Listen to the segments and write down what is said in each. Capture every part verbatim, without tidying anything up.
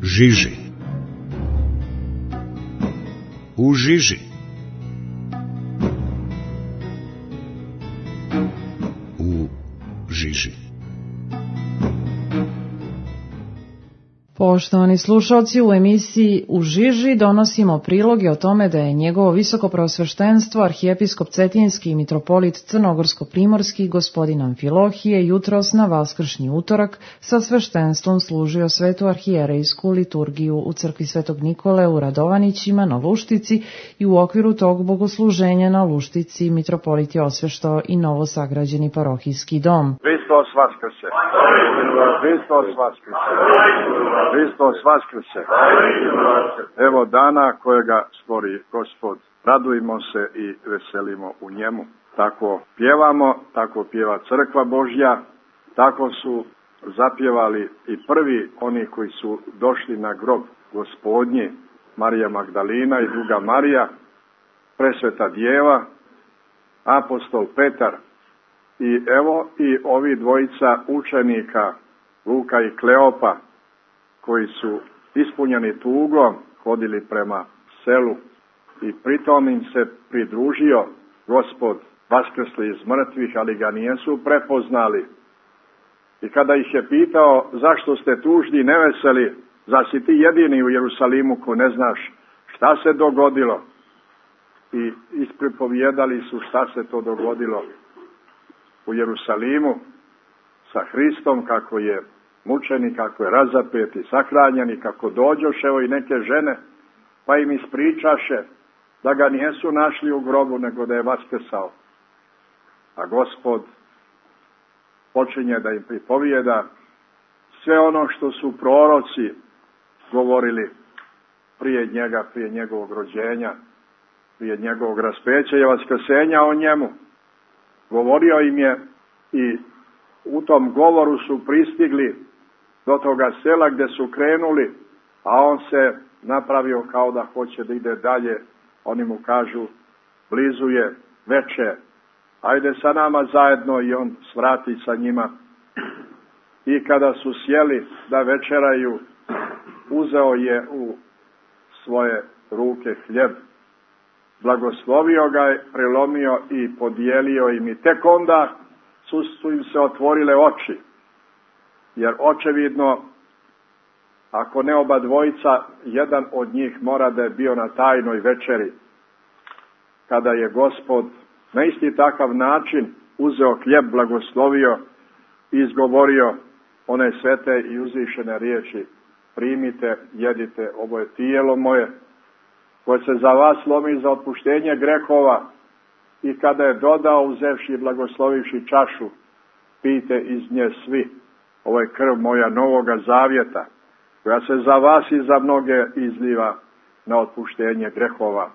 žiži. U žiži. U žiži. Poštovani slušalci, u emisiji U žiži donosimo priloge o tome da je njegovo visokopreosveštenstvo arhijepiskop Cetinjski i mitropolit Crnogorsko-primorski gospodin Amfilohije jutros na vaskršnji utorak sa sveštenstvom služio svetu arhijerejsku liturgiju u crkvi Svetog Nikole u Radovanićima na Luštici i u okviru tog bogosluženja na Luštici mitropolit je osveštao i novosagrađeni parohijski dom. Hristos vaskrse! Hristos vaskrse! Hristos vaskrse! Evo dana kojega stvori Gospod. Radujmo se i veselimo u njemu. Tako pjevamo, tako pjeva crkva Božja, tako su zapjevali i prvi oni koji su došli na grob Gospodnji, Marija Magdalina i druga Marija, presveta djeva, apostol Petar. I evo i ovi dvojica učenika, Luka i Kleopa, koji su ispunjeni tugom hodili prema selu i pritom im se pridružio Gospod vaskrsli iz mrtvih, ali ga nisu prepoznali. I kada ih je pitao zašto ste tužni i neveseli, zar si ti jedini u Jerusalimu ko ne znaš šta se dogodilo? I ispripovijedali su šta se to dogodilo u Jerusalimu sa Hristom, kako je mučeni, kako je razapet i sahranjen i kako dođoše evo i neke žene, pa im ispričaše da ga nisu našli u grobu, nego da je vaskrsao. A Gospod počinje da im pripovijeda sve ono što su proroci govorili prije njega, prije njegovog rođenja, prije njegovog raspeća i vaskrsenja o njemu. Govorio im je i u tom govoru su pristigli do toga sela gdje su krenuli, a on se napravio kao da hoće da ide dalje. Oni mu kažu, blizu je veče, ajde sa nama zajedno, i on svrati sa njima. I kada su sjeli da večeraju, uzeo je u svoje ruke hljeb, blagoslovio ga, prelomio i podijelio im, i tek onda su, su im se otvorile oči. Jer očevidno, ako ne oba dvojica, jedan od njih mora da je bio na tajnoj večeri, kada je Gospod na isti takav način uzeo hljeb, blagoslovio i izgovorio one svete i uzvišene riječi: primite, jedite, ovo je tijelo moje, koje se za vas lomi za otpuštenje grehova. I kada je dodao, uzevši i blagoslovivši čašu, pijte iz nje svi, ovo je krv moja novoga zavjeta, koja se za vas i za mnoge izliva na otpuštenje grehova.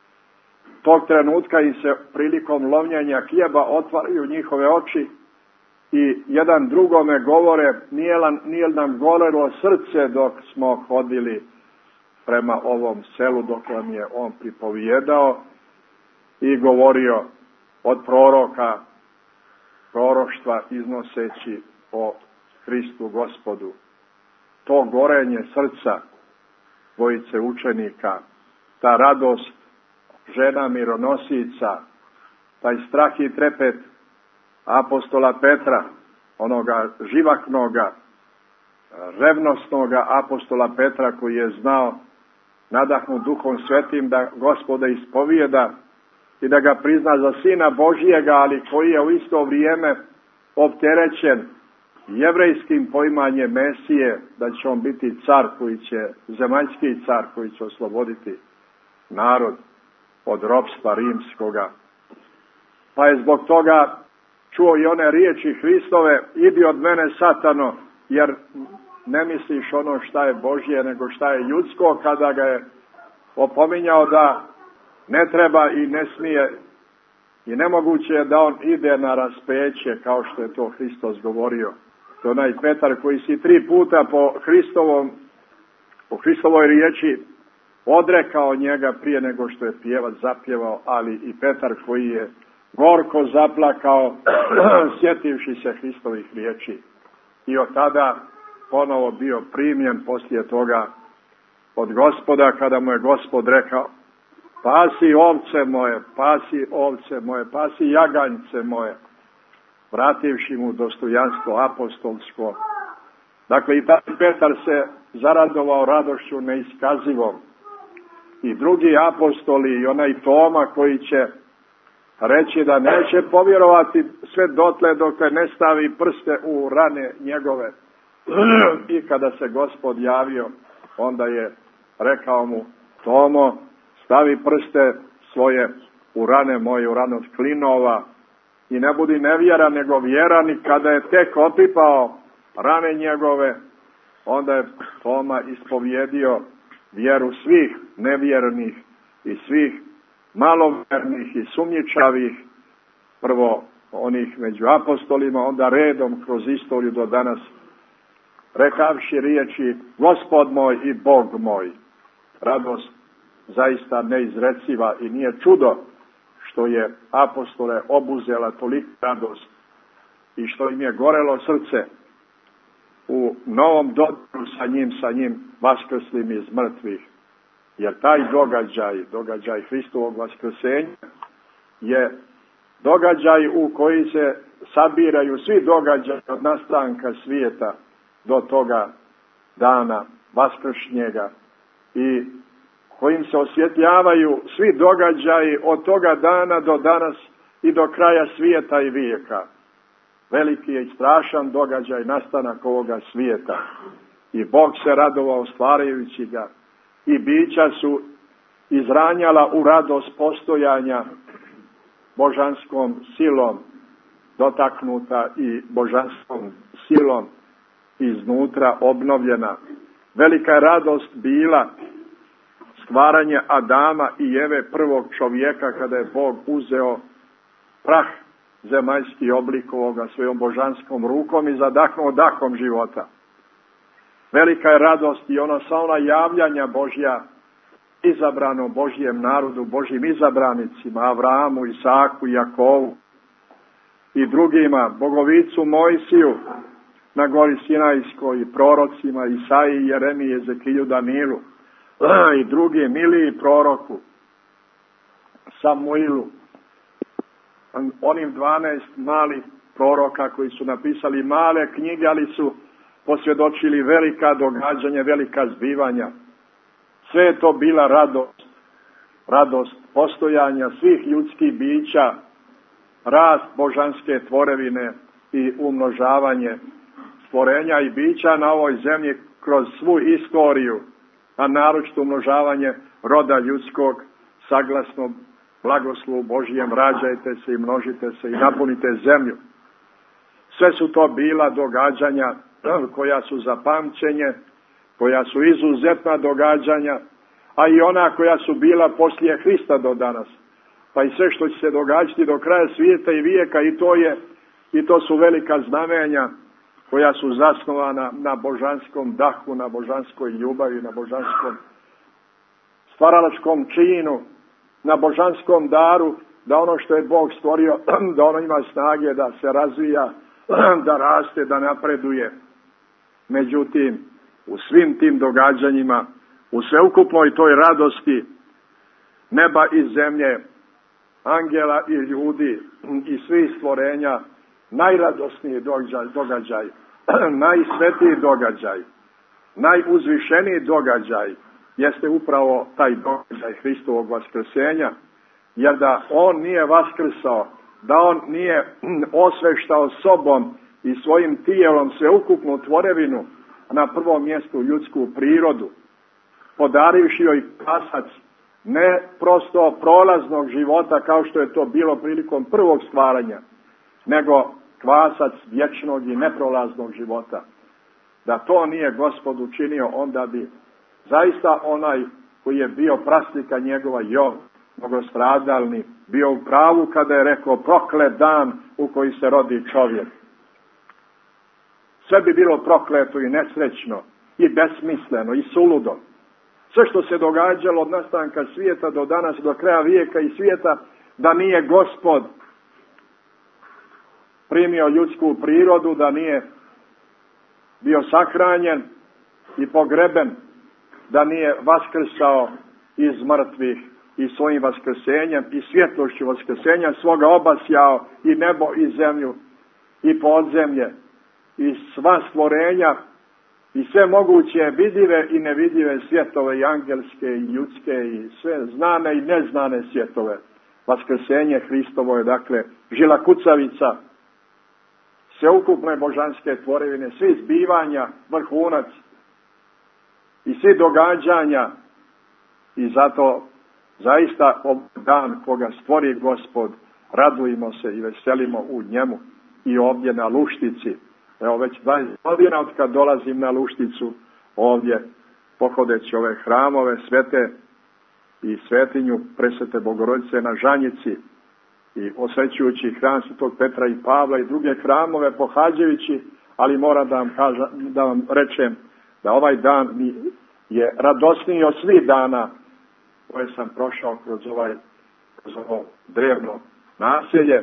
Tog trenutka im se prilikom lomljenja hljeba otvaraju njihove oči i jedan drugome govore: nije, nije nam gorelo srce dok smo hodili prema ovom selu, dok nam je on pripovijedao i govorio od proroka, proroštva iznoseći o Hristu Gospodu. To gorenje srca dvojice učenika, ta radost žena mironosica, taj strah i trepet apostola Petra, onoga živaknoga, revnosnoga apostola Petra, koji je znao, nadahnut Duhom Svetim, da Gospoda ispovijeda i da ga prizna za Sina Božijega, ali koji je u isto vrijeme opterećen jevrejskim poimanjem Mesije, da će on biti car koji će, zemaljski car koji će osloboditi narod od ropstva rimskoga. Pa je zbog toga čuo i one riječi Hristove: idi od mene, Satano, jer ne misliš ono šta je Božje, nego šta je ljudsko, kada ga je opominjao da ne treba i ne smije i nemoguće je da on ide na raspeće, kao što je to Hristos govorio. To je onaj Petar koji si tri puta po Hristovom, po Hristovoj riječi odrekao njega prije nego što je pjevac zapjevao, ali i Petar koji je gorko zaplakao sjetivši se Hristovih riječi. I od tada ponovo bio primljen poslije toga od Gospoda, kada mu je Gospod rekao: pasi ovce moje, pasi ovce moje, pasi jaganjce moje, vrativši mu dostojanstvo apostolsko. Dakle, i taj Petar se zaradovao radošću neiskazivom. I drugi apostoli, i onaj Toma koji će reći da neće povjerovati sve dotle dok ne stavi prste u rane njegove. I kada se Gospod javio, onda je rekao mu: Tomo, stavi prste svoje u rane moje, u rane od klinova, i ne budi nevjeran nego vjeran. I kada je tek opipao rane njegove, onda je Toma ispovjedio vjeru svih nevjernih i svih malovjernih i sumnjičavih, prvo onih među apostolima, onda redom kroz istoriju do danas, rekavši riječi: Gospod moj i Bog moj. Radost zaista neizreciva, i nije čudo što je apostole obuzela tolika radost i što im je gorelo srce u novom dodiru sa njim, sa njim vaskrslim iz mrtvih. Jer taj događaj, događaj Hristovog vaskrsenja, je događaj u koji se sabiraju svi događaji od nastanka svijeta do toga dana vaskršnjega, i kojim se osvjetljavaju svi događaji od toga dana do danas i do kraja svijeta i vijeka. Veliki je i strašan događaj nastanak ovoga svijeta, i Bog se radovao stvarajući ga, i bića su izranjala u radost postojanja božanskom silom, dotaknuta i božanskom silom iznutra obnovljena. Velika je radost bila stvaranje Adama i Eve, prvog čovjeka, kada je Bog uzeo prah zemaljski, oblikovao ga svojom božanskom rukom i zadahnuo dahom života. Velika je radost i ono sa ona javljanja Božja izabrano Božjem narodu, Božjim izabranicima, Avramu, Isaku, Jakovu i drugima, Bogovicu Mojsiju na gori Sinajskoj, i prorocima Isaiji, Jeremiji, Ezekiju, Danilu i drugim, Miliji proroku, Samuilu, onim dvanaest malih proroka koji su napisali male knjige, ali su posvjedočili velika događanja, velika zbivanja. Sve je to bila radost, radost postojanja svih ljudskih bića, rast božanske tvorevine i umnožavanje stvorenja i bića na ovoj zemlji kroz svu istoriju, a naročito umnožavanje roda ljudskog, saglasno blagoslovu Božijem: rađajte se i množite se i napunite zemlju. Sve su to bila događanja koja su za pamćenje, koja su izuzetna događanja, a i ona koja su bila poslije Hrista do danas. Pa i sve što će se događati do kraja svijeta i vijeka, i to je, i to su velika znamenja koja su zasnovana na božanskom dahu, na božanskoj ljubavi, na božanskom stvaralačkom činu, na božanskom daru, da ono što je Bog stvorio, da ono ima snage da se razvija, da raste, da napreduje. Međutim, u svim tim događanjima, u sveukupnoj toj radosti neba i zemlje, angela i ljudi i svih stvorenja, najradosniji događaj, događaj najsvetiji događaj, najuzvišeniji događaj jeste upravo taj događaj Hristovog vaskrsenja, jer da on nije vaskrsao, da on nije osveštao sobom i svojim tijelom sveukupnu tvorevinu, na prvom mjestu ljudsku prirodu, podarivši joj kasac ne prosto prolaznog života kao što je to bilo prilikom prvog stvaranja, nego kvasac vječnog i neprolaznog života. Da to nije Gospod učinio, onda bi zaista onaj koji je bio praslika njegova, Jov, mnogostradalni, bio u pravu kada je rekao: proklet dan u koji se rodi čovjek. Sve bi bilo prokleto i nesrećno i besmisleno i suludo. Sve što se događalo od nastanka svijeta do danas, do kraja vijeka i svijeta, da nije Gospod primio ljudsku prirodu, da nije bio sahranjen i pogreben, da nije vaskrsao iz mrtvih i svojim vaskrsenjem i svjetlošću vaskrsenja svoga obasjao i nebo i zemlju i podzemlje i sva stvorenja i sve moguće vidljive i nevidljive svjetove i angelske i ljudske i sve znane i neznane svjetove. Vaskrsenje Hristovo je dakle žila kucavica sveukupne božanske tvorevine, svi zbivanja, vrhunac i svi događanja, i zato zaista dan koga stvori Gospod, radujemo se i veselimo u njemu i ovdje na Luštici. Evo već dvadeset godina od kad dolazim na Lušticu ovdje, pohodeći ove hramove svete i svetinju Presvete Bogorodice na Žanjici i osvećujući hram Svetog Petra i Pavla i druge hramove pohađajući, ali moram da vam, kažem, da vam rečem da ovaj dan mi je radosniji od svih dana koje sam prošao kroz, ovaj, kroz ovo drevno naselje.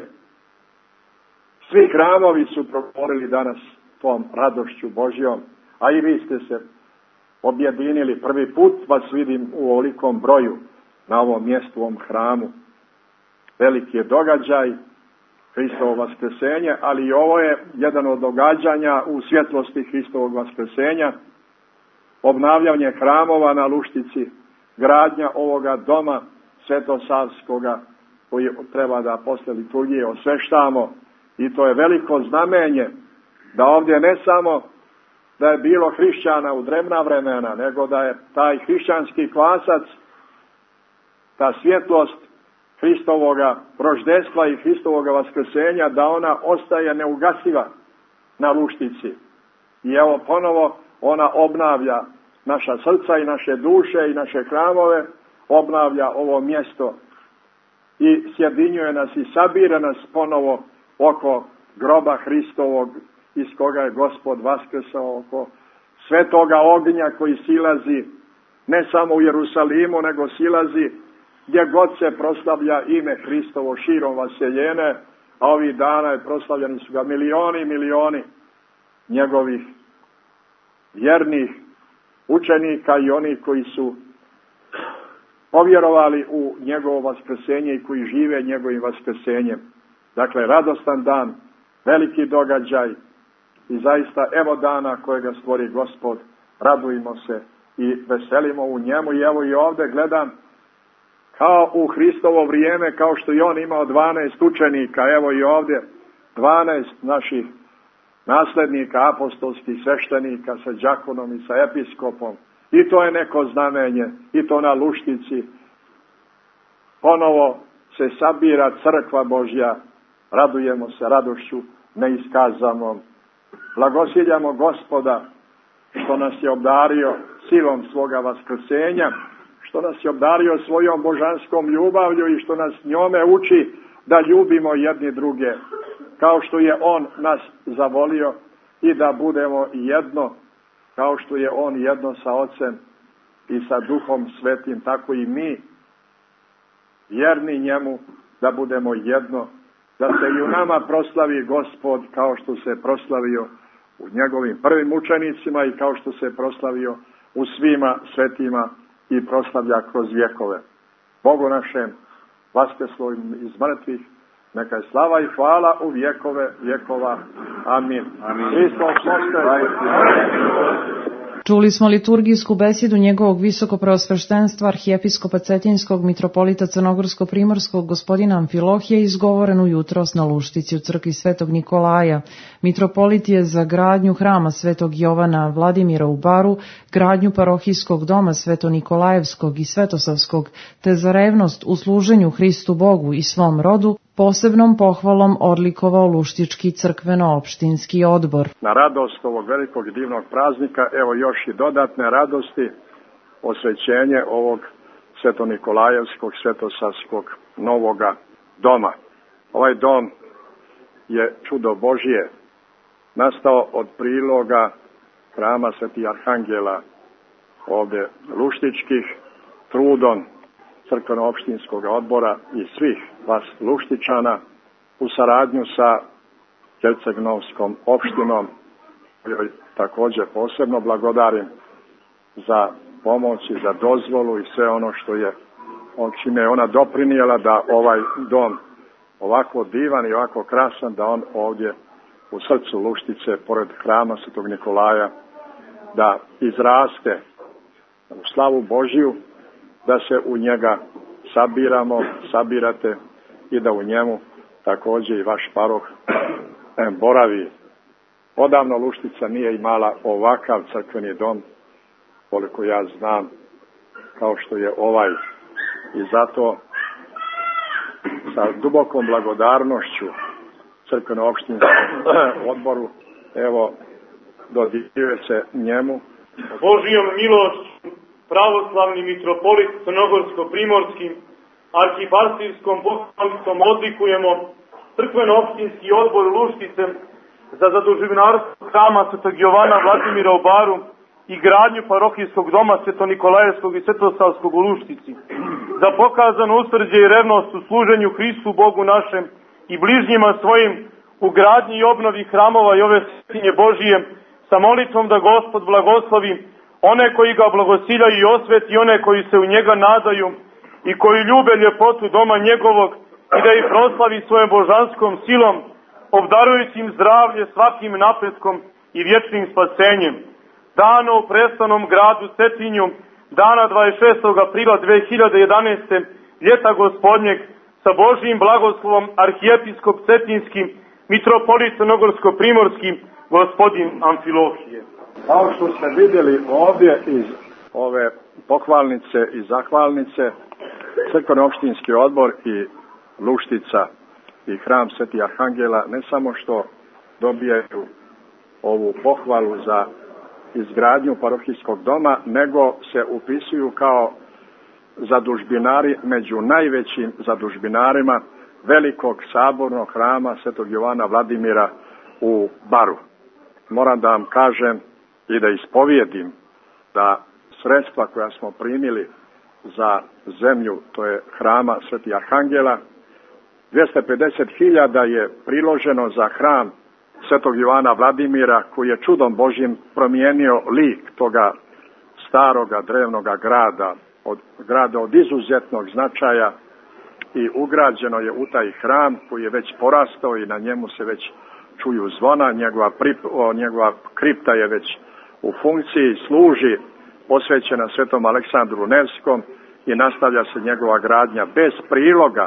Svi hramovi su progovorili danas tom radošću Božjom, a i vi ste se objedinili. Prvi put vas vidim u ovolikom broju na ovom mjestu, u ovom hramu. Veliki je događaj, Hristovo vaskrsenje, ali i ovo je jedan od događanja u svjetlosti Hristovog vaskrsenja, obnavljanje hramova na Luštici, gradnja ovoga doma Svetosavskoga koji treba da posle liturgije osveštamo, i to je veliko znamenje da ovdje ne samo da je bilo hrišćana u drevna vremena, nego da je taj hrišćanski kvasac, ta svjetlost Hristovoga roždestva i Hristovoga vaskrsenja, da ona ostaje neugasiva na Luštici. I evo ponovo ona obnavlja naša srca i naše duše i naše hramove, obnavlja ovo mjesto i sjedinjuje nas i sabira nas ponovo oko groba Hristovog iz koga je Gospod vaskrsao, oko svetoga ognja koji silazi ne samo u Jerusalimu, nego silazi gdje god se proslavlja ime Hristovo širom vaseljene, a ovih dana je proslavljeni su ga milioni i milioni njegovih vjernih učenika i oni koji su povjerovali u njegovo vaskrsenje i koji žive njegovim vaskrsenjem. Dakle, radostan dan, veliki događaj i zaista evo dana kojega stvori Gospod, radujemo se i veselimo u njemu. I evo i ovdje gledam kao u Hristovo vrijeme, kao što i on imao dvanaest učenika, evo i ovdje dvanaest naših naslednika, apostolskih sveštenika sa đakonom i sa episkopom. I to je neko znamenje, i to na Luštici. Ponovo se sabira crkva Božja, radujemo se radošću neiskazanom. Blagosiljamo Gospoda što nas je obdario silom svoga vaskrsenja, što nas je obdario svojom božanskom ljubavlju i što nas njome uči da ljubimo jedni druge, kao što je on nas zavolio, i da budemo jedno, kao što je on jedno sa Ocem i sa Duhom Svetim, tako i mi, vjerni njemu, da budemo jedno, da se i u nama proslavi Gospod kao što se proslavio u njegovim prvim učenicima i kao što se proslavio u svima svetima i proslavlja kroz vjekove. Bogu našem, vaskrslo iz mrtvih, neka je slava i hvala u vjekove vjekova. Amin. Amin. Hristos Voskrs. Čuli smo liturgijsku besedu njegovog visokopreosveštenstva arhijepiskopa Cetinjskog mitropolita Crnogorsko-primorskog gospodina Amfilohije, izgovorenu jutros na Luštici u crkvi Svetog Nikolaja. Mitropolit je za gradnju hrama Svetog Jovana Vladimira u Baru, gradnju parohijskog doma Sveto Nikolajevskog i Svetosavskog, te za revnost u služenju Hristu Bogu i svom rodu, posebnom pohvalom odlikovao Luštički crkveno-opštinski odbor. Na radost ovog velikog divnog praznika, evo još i dodatne radosti, osvećenje ovog Sveto-Nikolajevskog, Svetosavskog novoga doma. Ovaj dom je čudo Božje, nastao od priloga hrama Svetih Arhangela, ovdje Luštičkih, trudom crkveno-opštinskog odbora i svih vas Luštičana u saradnju sa Herceg-Novskom opštinom kojoj također posebno blagodarim za pomoć i za dozvolu i sve ono što je, čime je ona doprinijela da ovaj dom ovako divan i ovako krasan, da on ovdje u srcu Luštice, pored hrama Svetog Nikolaja, da izraste u slavu Božiju, da se u njega sabiramo, sabirate i da u njemu također i vaš paroh boravi. Odavno Luštica nije imala ovakav crkveni dom, koliko ja znam, kao što je ovaj. I zato sa dubokom blagodarnošću crkveno-opštinskom odboru, evo, dodjeljuje se njemu. Božijom milošću pravoslavni mitropolit crnogorsko-primorskim arhipastirskom pohvalnicom odlikujemo crkveno-opštinski odbor Luštice za zadužbinarstvo hrama Svetog Jovana Vladimira u Baru i gradnju parohijskog doma Sveto-Nikolajevskog i Svetosavskog u Luštici, za pokazano usrđe i revnost u služenju Hristu Bogu našem i bližnjima svojim u gradnji i obnovi hramova i ove svetinje Božije, sa molitvom da Gospod blagoslovi one koji ga blagosiljaju i osveti, one koji se u njega nadaju i koji ljube ljepotu doma njegovog i da ih proslavi svojom božanskom silom, obdarujući im zdravlje svakim napretkom i vječnim spasenjem. Dano u prestanom gradu Cetinju, dana dvadeset šestog aprila dve hiljade jedanaeste. ljeta gospodnjeg, sa Božijim blagoslovom arhijepiskop Cetinski, mitropolit crnogorsko-primorski, gospodin Amfilohije. Kao što ste vidjeli ovdje iz ove pohvalnice i zahvalnice, crkveno-opštinski odbor i Luštica i hram Svetih Arhangela ne samo što dobijaju ovu pohvalu za izgradnju parohijskog doma, nego se upisuju kao zadužbinari među najvećim zadužbinarima velikog sabornog hrama Svetog Jovana Vladimira u Baru. Moram da vam kažem i da ispovijedim da sredstva koja smo primili za zemlju, to je hrama Svetih Arhangela, dvjesto pedeset hiljada je priloženo za hram Svetog Jovana Vladimira, koji je čudom Božjim promijenio lik toga staroga drevnoga grada, od grada od izuzetnog značaja, i ugrađeno je u taj hram koji je već porastao i na njemu se već čuju zvona, njegova, prip, o, njegova kripta je već u funkciji, služi posvećena Svetom Aleksandru Nevskom i nastavlja se njegova gradnja. Bez priloga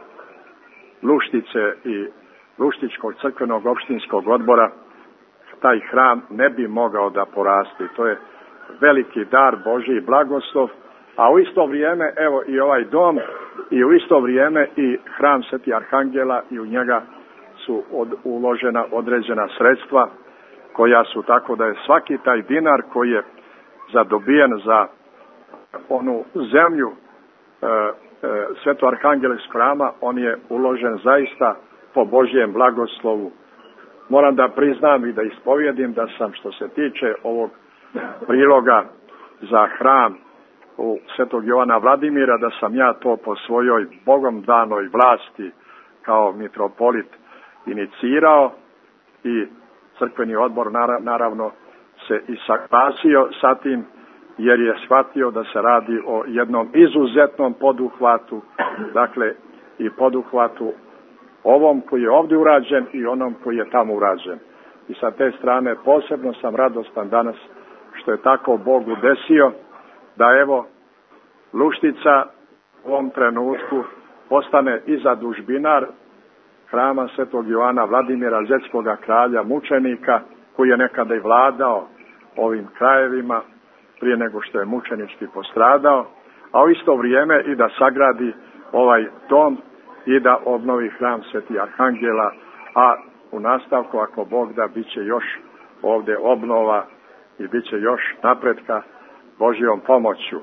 Luštice i Luštičkog crkvenog opštinskog odbora taj hram ne bi mogao da porasti. To je veliki dar Božji blagoslov, a u isto vrijeme evo i ovaj dom i u isto vrijeme i hram Svetih Arhangela, i u njega su od, uložena određena sredstva koja su tako da je svaki taj dinar koji je zadobijen za onu zemlju e, e, Sveto Arhangelskog hrama, on je uložen zaista po Božjem blagoslovu. Moram da priznam i da ispovjedim da sam, što se tiče ovog priloga za hram u Svetog Jovana Vladimira, da sam ja to po svojoj Bogom danoj vlasti kao mitropolit inicirao, i crkveni odbor naravno se i saglasio sa tim, jer je shvatio da se radi o jednom izuzetnom poduhvatu, dakle i poduhvatu ovom koji je ovdje urađen i onom koji je tamo urađen. I sa te strane posebno sam radostan danas što je tako Bog udesio da evo Luštica u ovom trenutku postane i zadužbinar hrama Svetog Jovana Vladimira, zetskoga kralja mučenika, koji je nekada i vladao ovim krajevima prije nego što je mučenički postradao, a u isto vrijeme i da sagradi ovaj dom i da obnovi hram Svetih Arhangela, a u nastavku, ako Bog da, bit će još ovdje obnova i bit će još napretka Božjom pomoću.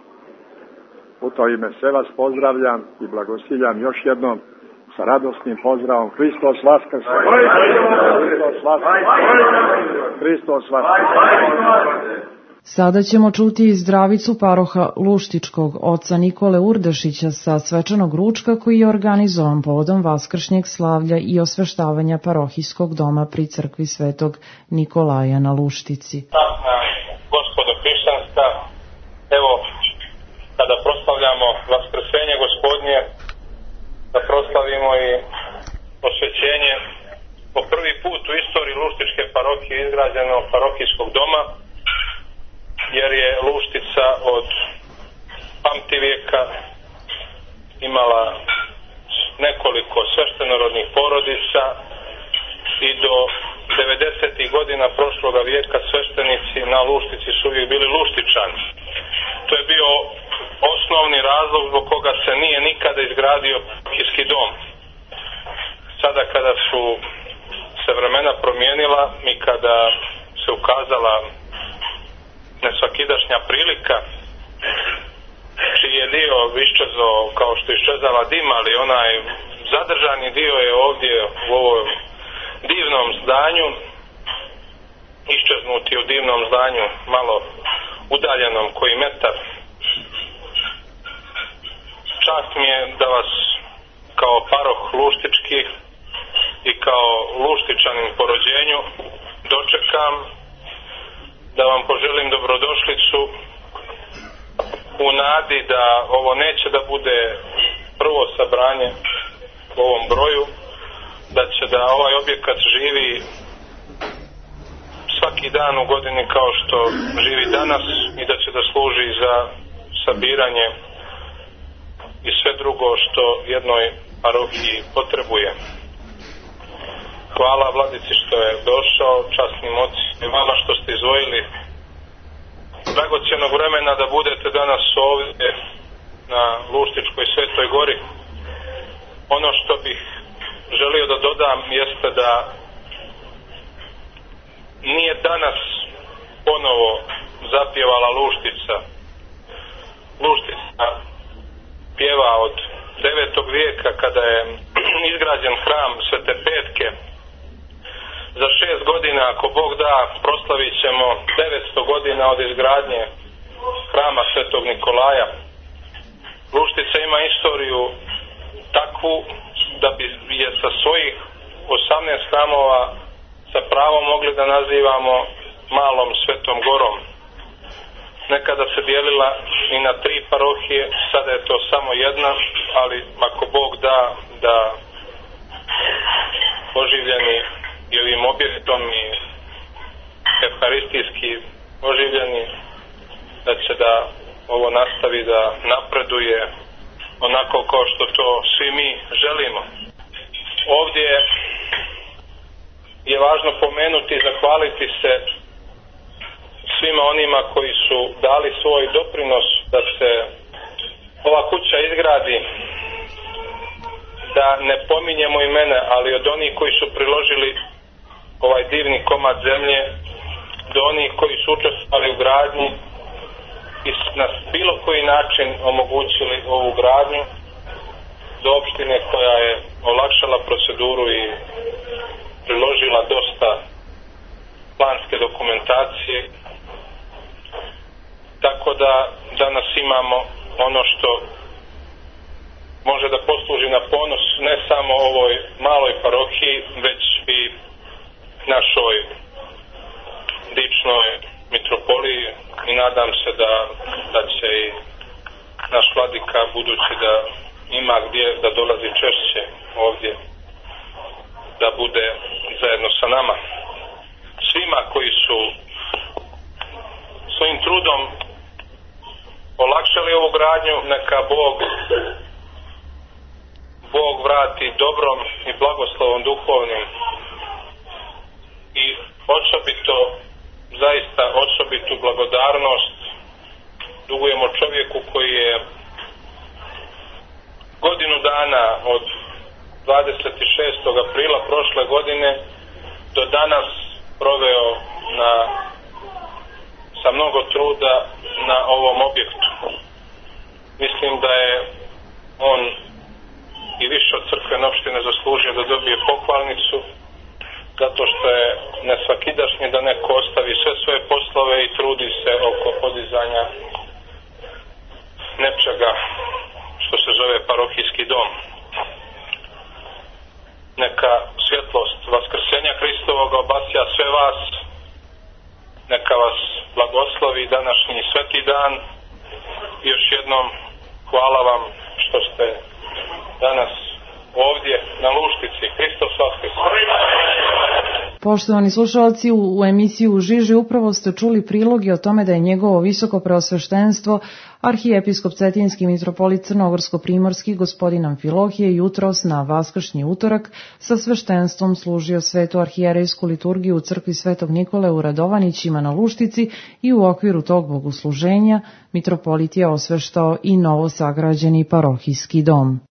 U to ime sve vas pozdravljam i blagosiljam još jednom sa radosnim pozdravom. Hristos Vaskrse! Hristos Vaskrse! Hristos Vaskrse! Sada ćemo čuti i zdravicu paroha Luštičkog, oca Nikole Urdešića sa svečanog ručka koji je organizovan povodom vaskršnjeg slavlja i osveštavanja parohijskog doma pri crkvi Svetog Nikolaja na Luštici. Gospodo hrišćanska, evo kada proslavljamo vaskrsenje Gospodnje, da proslavimo i osvećenje po prvi put u istoriji Luštičke parohije izgrađenog parohijskog doma, jer je Luštica od pamtivijeka imala nekoliko sveštenorodnih porodica i do devedesetih godina prošloga vijeka sveštenici na Luštici su uvijek bili Luštičani. To je bio osnovni razlog zbog koga se nije nikada izgradio parohijski dom. Sada kada su se vremena promijenila i kada se ukazala nesvakidašnja prilika, čiji je dio iščezao kao što iščezala dim, ali onaj zadržani dio je ovdje u ovom divnom zdanju, iščeznuti u divnom zdanju, malo udaljenom koji metar. Čast mi je da vas kao paroh Luštički i kao Luštičanin po rođenju dočekam, da vam poželim dobrodošlicu u nadi da ovo neće da bude prvo sabranje u ovom broju, da će da ovaj objekat živi svaki dan u godini kao što živi danas i da će da služi za sabiranje i sve drugo što jednoj parohiji potrebuje. Hvala Vladici što je došao, časnim oci i vama što ste izdvojili dragocjenog vremena da budete danas ovdje na Luštičkoj Svetoj Gori. Ono što bih želio da dodam jeste da nije danas ponovo zapjevala Luštica. Luštica pjeva od devetog vijeka kada je izgrađen hram Svete Petke. Za šest godina, ako Bog da, proslavit ćemo devetsto godina od izgradnje hrama Svetog Nikolaja. Luštica ima istoriju takvu da bi je sa svojih osamnaest hramova sa pravom mogli da nazivamo malom Svetom Gorom. Nekada se dijelila i na tri parohije, sada je to samo jedna, ali ako Bog da, da oživljeni i ovim objektom i evharistijski oživljeni, da će da ovo nastavi da napreduje onako kao što to svi mi želimo. Ovdje je važno pomenuti i zahvaliti se svima onima koji su dali svoj doprinos da se ova kuća izgradi, da ne pominjemo imena, ali od onih koji su priložili ovaj divni komad zemlje, do onih koji su učestvovali u gradnji i na bilo koji način omogućili ovu gradnju, do opštine koja je olakšala proceduru i priložila dosta planske dokumentacije, tako da danas imamo ono što može da posluži na ponos ne samo ovoj maloj parohiji, već i našoj dičnoj mitropoliji, i nadam se da, da će i naš vladika, budući da ima gdje da dolazi češće ovdje, da bude zajedno sa nama. Svima koji su svojim trudom olakšali ovu gradnju, neka Bog Bog vrati dobrom i blagoslovom duhovnim i osobito, zaista osobitu blagodarnost dugujemo čovjeku koji je godinu dana od dvadeset šestog aprila prošle godine do danas proveo na, sa mnogo truda na ovom objektu. Mislim da je on i više od crkvene opštine zaslužio da dobije pohvalnicu, zato što je nesvakidašnji da neko ostavi sve svoje poslove i trudi se oko podizanja nečega što se zove parohijski dom. Neka svjetlost vaskrsenja Hristovoga obasja sve vas, neka vas blagoslovi današnji sveti dan i još jednom hvala vam što ste danas ovdje na Luštici. Hristos Voskrs! Poštovani slušalci, u emisiji U žiži upravo ste čuli priloge o tome da je njegovo visoko preosveštenstvo arhijepiskop Cetinjski mitropolit Crnogorsko-primorski gospodin Amfilohije jutros na vaskršnji utorak sa sveštenstvom služio svetu arhijerejsku liturgiju u crkvi Svetog Nikole u Radovanićima na Luštici i u okviru tog bogosluženja mitropolit je osveštao i novo sagrađeni parohijski dom.